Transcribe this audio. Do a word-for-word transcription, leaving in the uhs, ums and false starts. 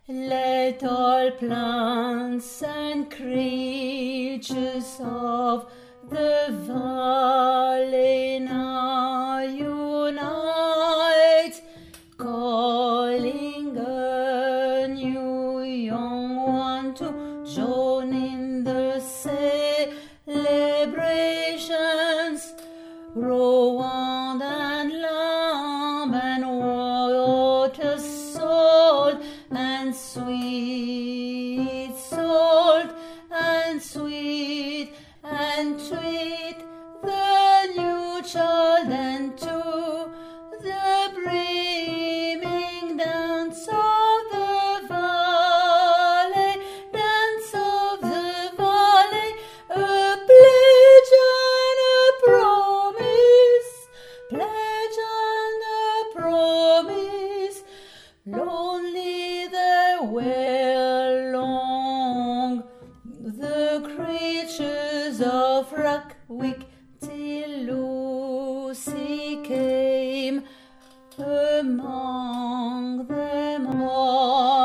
Let all plants and creatures of the valley now unite, calling a new young one to join in the celebrations. Rowand and lamb and water salt and sweet salt and sweet and sweet, the new child and to the brimming dance of the valley, dance of the valley, a pledge and a promise, pledge and a promise. Lonely they were long, the creatures of Rackwick, till Lucy came among them all.